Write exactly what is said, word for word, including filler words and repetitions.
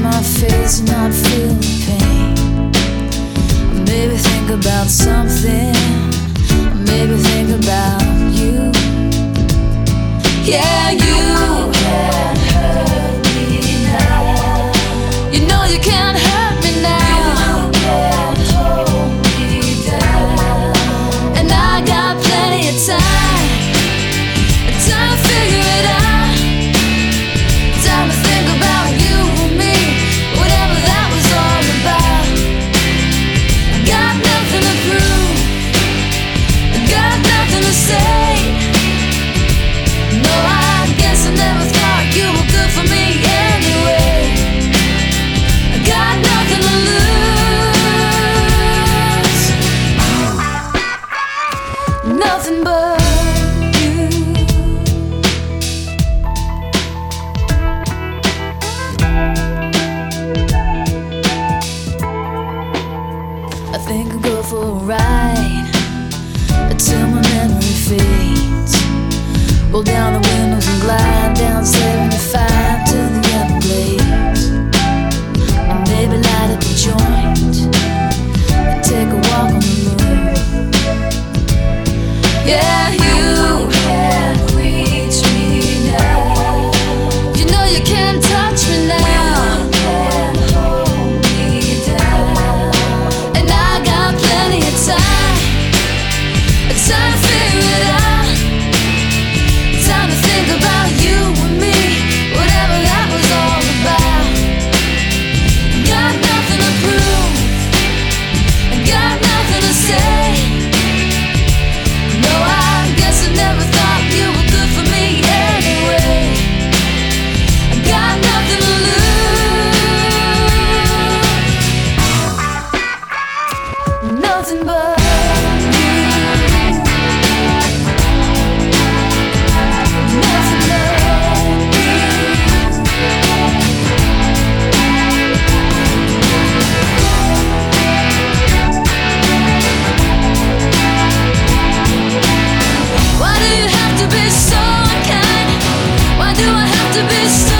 my face and not feel the pain. Maybe think about something, maybe think about you. Yeah, you can't hurt me now. You know you can't hurt me now. You can't hold me down. And I got plenty of time, time to figure it out, time to think about you and me, whatever that was all about. I got nothing to prove, I got nothing to say. No, I guess I never thought you were good for me anyway. I got nothing to lose, nothing but I think I'll go for a ride till my memory fades. Roll down the windows and glide down seventy-five to the Everglades. And maybe light up a joint and take a walk on the moon. Yeah, you can't reach me now. You know you can't touch me now. Time to figure it out, time to think about you and me, whatever that was all about. Got nothing to prove, got nothing to say. No, I guess I never thought you were good for me anyway. Got nothing to lose, nothing but be so